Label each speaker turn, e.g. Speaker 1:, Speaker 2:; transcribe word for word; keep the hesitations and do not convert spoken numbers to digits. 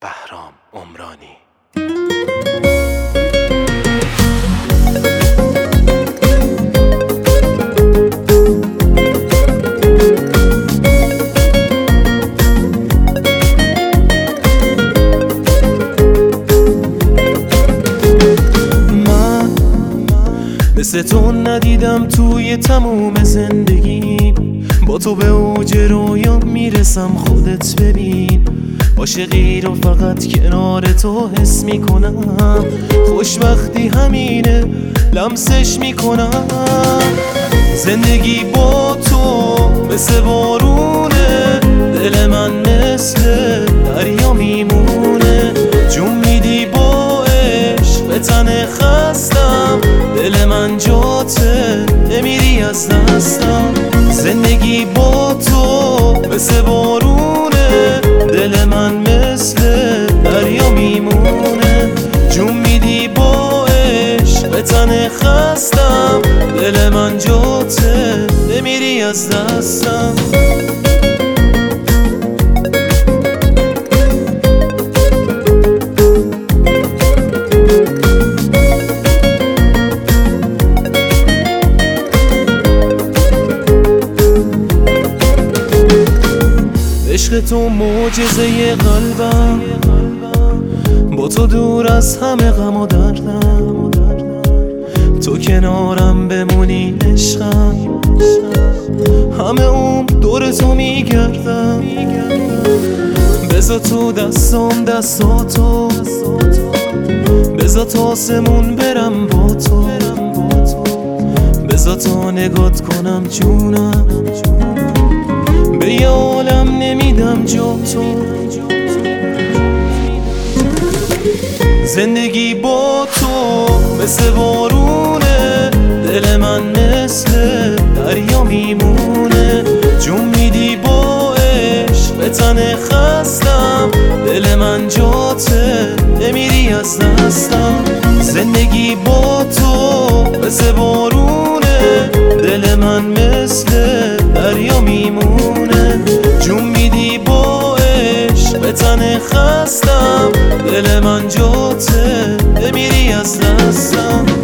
Speaker 1: بهرام عمرانی.
Speaker 2: من مثل تو ندیدم توی تموم زندگیم، با تو به اوج رویا میرسم، خودت ببین عاشقی رو فقط کنار تو حس میکنم، خوشبختی همینه لمسش میکنم. زندگی با تو مثل بارونه، دل من مثل دریا میمونه، جون میدی با عشق به تن خستم، دل من جاته نمیری از دستم. زندگی با تو مثل بارونه، دل من مثل دریا میمونه، جون میدی با عشق به تن خستم، دل من جاته نمیری از دستم. عشق تو معجزه قلبم، با تو دور از همه غم و دردم، تو کنارم بمونی عشقم، همه عمر دور تو میگردم. بذار تو دستام دستاتو، بذار تا آسمون برم با تو، بذار تا نگات کنم جونم، به یه عالم نمیدم جا تو. زندگی با تو مثل بارونه، دل من مثل دریا میمونه، جون میدی با عشق به تن خستم، دل من جاته نمیری از دستم. زندگی با تو مثل بارونه، دل من مثل دریا میمونه، جون میدی با عشق به تن خستم، دل من جاته نمیری از دستم.